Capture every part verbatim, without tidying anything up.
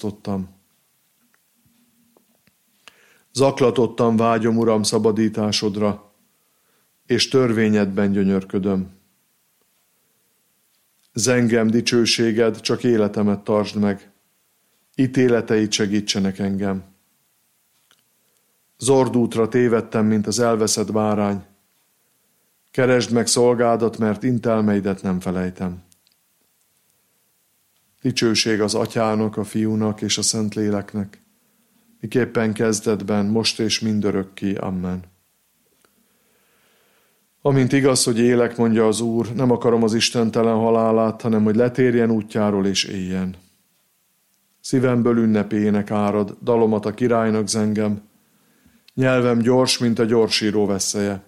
akasztottam. Zaklatottan vágyom, Uram, szabadításodra, és törvényedben gyönyörködöm. Zengem dicsőséged, csak életemet tartsd meg, ítéleteid segítsenek engem. Zordútra tévedtem, mint az elveszett bárány. Keresd meg szolgádat, mert intelmeidet nem felejtem. Dicsőség az Atyának, a Fiúnak és a Szentléleknek, miképpen kezdetben, most és mindörökké. Amen. Amint igaz, hogy élek, mondja az Úr, nem akarom az istentelen halálát, hanem hogy letérjen útjáról és éljen. Szívemből ünnepének árad, dalomat a királynak zengem, nyelvem gyors, mint a gyorsíró vesszeje.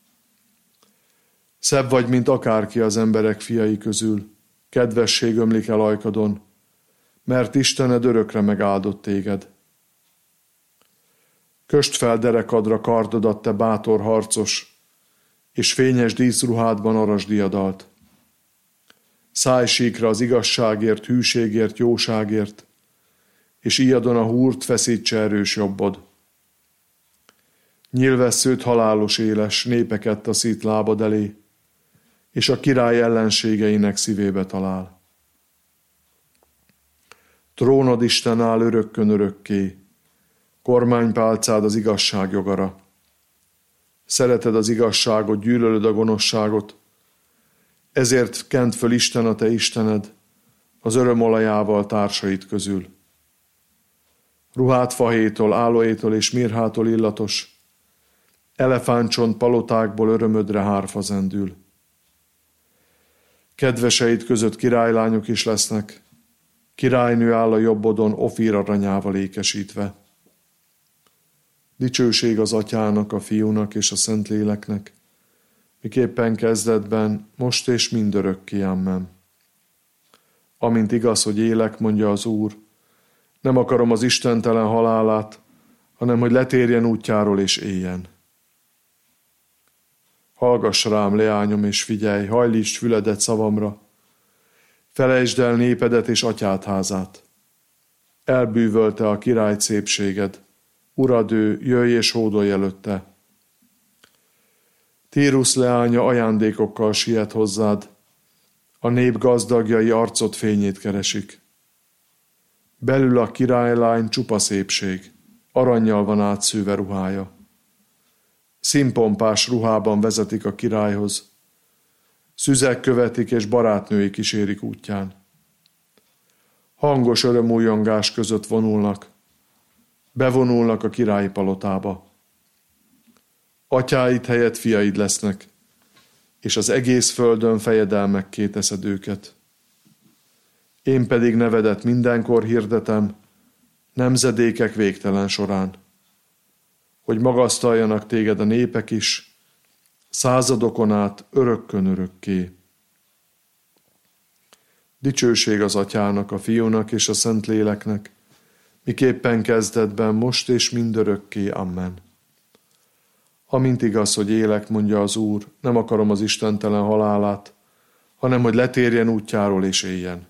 Szebb vagy, mint akárki az emberek fiai közül, kedvesség ömlik el ajkadon, mert Istened örökre megáldott téged. Köst fel derekadra kardodat, te bátor harcos, és fényes díszruhádban aras diadalt. Szállj síkra az igazságért, hűségért, jóságért, és íjadon a húrt feszítse erős jobbod. Nyilvesszőt halálos éles, népeket taszít lábad elé, és a király ellenségeinek szívébe talál. Trónod Isten áll örökkön örökké, kormánypálcád az igazság jogara. Szereted az igazságot, gyűlölöd a gonoszságot, ezért kent föl Isten a te Istened, az örömolajával társait közül. Ruhát fahétól, álóétól és mirhától illatos, elefántcsont palotákból örömödre hárfa zendül. Kedveseid között királylányok is lesznek, királynő áll a jobbodon Ofír aranyával ékesítve. Dicsőség az Atyának, a Fiúnak és a Szentléleknek, miképpen kezdetben, most és mindörökké. Amen. Amint igaz, hogy élek, mondja az Úr, nem akarom az istentelen halálát, hanem hogy letérjen útjáról és éljen. Hallgass rám, leányom, és figyelj, hajlítsd füledet szavamra. Felejtsd el népedet és atyád házát. Elbűvölte a király szépséged. Urad ő, jöjj és hódolj előtte. Tírus leánya ajándékokkal siet hozzád. A nép gazdagjai arcod fényét keresik. Belül a királylány csupa szépség, arannyal van átszőve ruhája. Színpompás ruhában vezetik a királyhoz. Szüzek követik és barátnői kísérik útján. Hangos örömújongás között vonulnak. Bevonulnak a királyi palotába. Atyáid helyett fiaid lesznek, és az egész földön fejedelmekké teszed őket. Én pedig nevedet mindenkor hirdetem, nemzedékek végtelen során, hogy magasztaljanak téged a népek is, századokon át örökkön örökké. Dicsőség az Atyának, a Fiúnak és a Szentléleknek, miképpen kezdetben, most és mindörökké. Amen. Amint igaz, hogy élek, mondja az Úr, nem akarom az istentelen halálát, hanem hogy letérjen útjáról és éljen.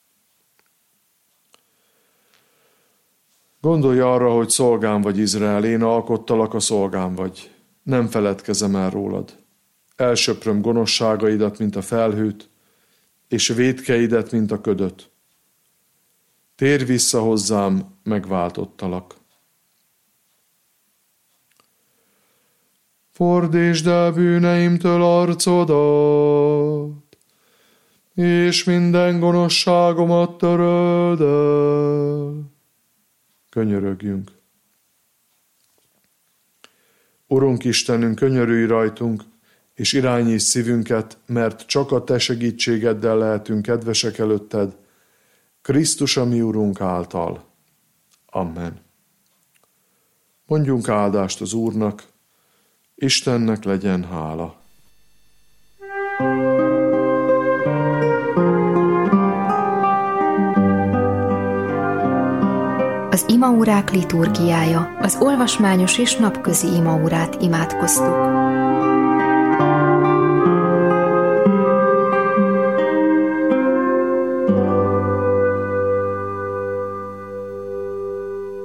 Gondolj arra, hogy szolgám vagy, Izrael, én alkottalak, a szolgám vagy. Nem feledkezem el rólad. Elsöpröm gonoszságaidat, mint a felhőt, és vétkeidet, mint a ködöt. Térj vissza hozzám, megváltottalak. Fordítsd el bűneimtől arcodat, és minden gonoszságomat töröld el. Könyörögjünk. Urunk Istenünk, könyörülj rajtunk, és irányíts szívünket, mert csak a te segítségeddel lehetünk kedvesek előtted, Krisztus a mi Urunk által. Amen. Mondjunk áldást az Úrnak, Istennek legyen hála. Az imaórák liturgiája, az olvasmányos és napközi imaórát imádkoztuk.